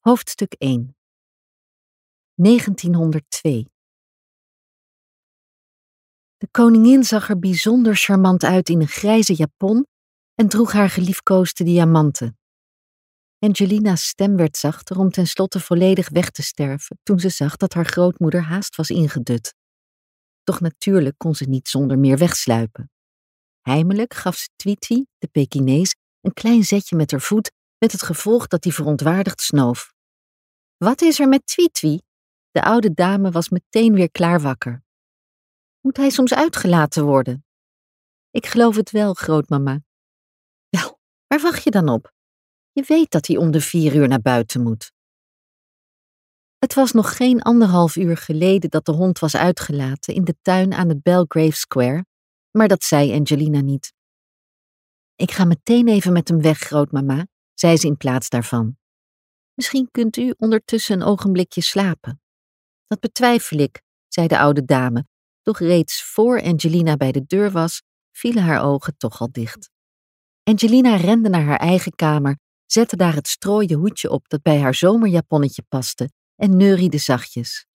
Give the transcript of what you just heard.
Hoofdstuk 1 1902 De koningin zag er bijzonder charmant uit in een grijze japon en droeg haar geliefkoosde diamanten. Angelina's stem werd zachter om tenslotte volledig weg te sterven toen ze zag dat haar grootmoeder haast was ingedut. Doch natuurlijk kon ze niet zonder meer wegsluipen. Heimelijk gaf ze Tweety, de Pekinees, een klein zetje met haar voet met het gevolg dat hij verontwaardigd snoof. Wat is er met Tweety? De oude dame was meteen weer klaar wakker. Moet hij soms uitgelaten worden? Ik geloof het wel, grootmama. Wel, waar wacht je dan op? Je weet dat hij om de 4 uur naar buiten moet. Het was nog geen 1,5 uur geleden dat de hond was uitgelaten in de tuin aan het Belgrave Square, maar dat zei Angelina niet. Ik ga meteen even met hem weg, grootmama, zei ze in plaats daarvan. Misschien kunt u ondertussen een ogenblikje slapen. Dat betwijfel ik, zei de oude dame, doch reeds voor Angelina bij de deur was, vielen haar ogen toch al dicht. Angelina rende naar haar eigen kamer, zette daar het strooien hoedje op dat bij haar zomerjaponnetje paste en neuriede zachtjes.